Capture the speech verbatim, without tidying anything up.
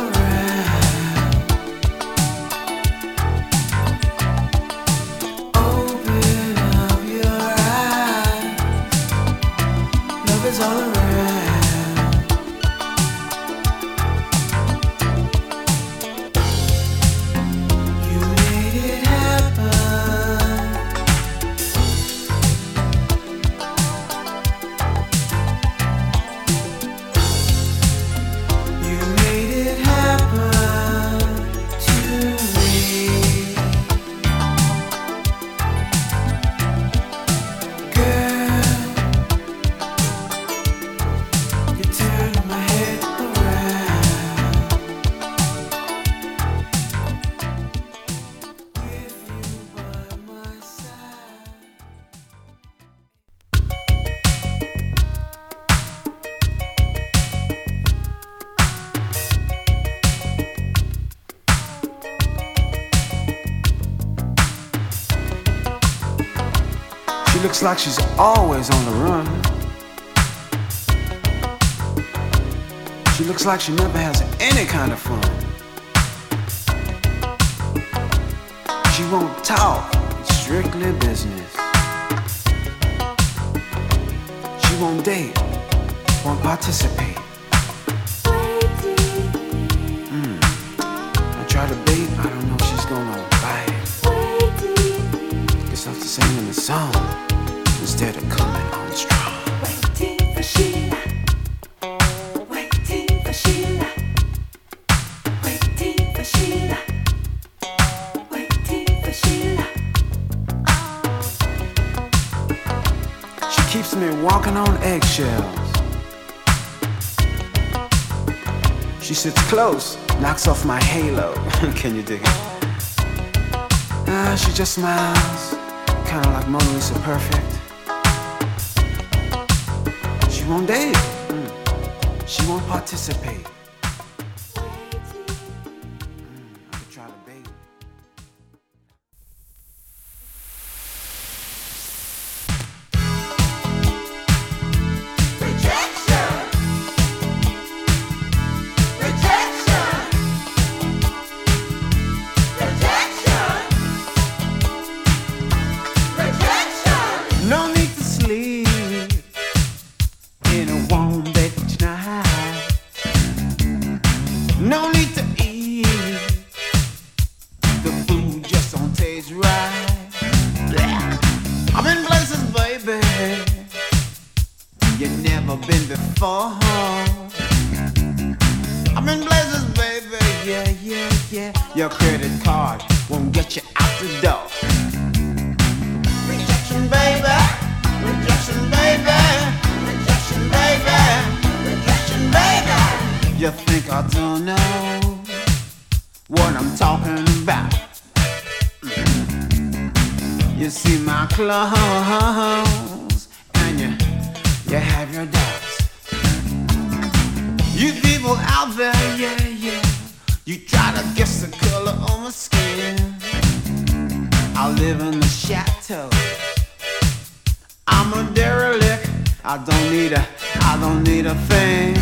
Looks like she's always on the run. She looks like she never has any kind of fun. She won't talk, it's strictly business. She won't date, won't participate. Mm. I try to bait, I don't know if she's gonna bite. Guess I'll have to sing in the song instead of coming on strong. Waiting for Sheila, waiting for Sheila, waiting for Sheila, waiting for Sheila. She keeps me walking on eggshells. She sits close, knocks off my halo. Can you dig it? Ah, she just smiles, kinda like Mona Lisa perfect. She won't date, mm. She won't participate. Mm, I could try to bait. Rejection, rejection, rejection, rejection. No need to sleep in a warm bed tonight. No need to eat. The food just don't taste right. I'm in places, baby, you've never been before. I'm in places, baby, yeah, yeah, yeah. Your credit card won't get you out the door. Rejection, baby, rejection, baby. Rejection, baby, rejection, baby. You think I don't know what I'm talking about? You see my clothes and you, you have your doubts. You people out there, yeah, yeah, you try to guess the color of my skin. I live in the chateau, I'm a derelict. I don't need a, I don't need a thing.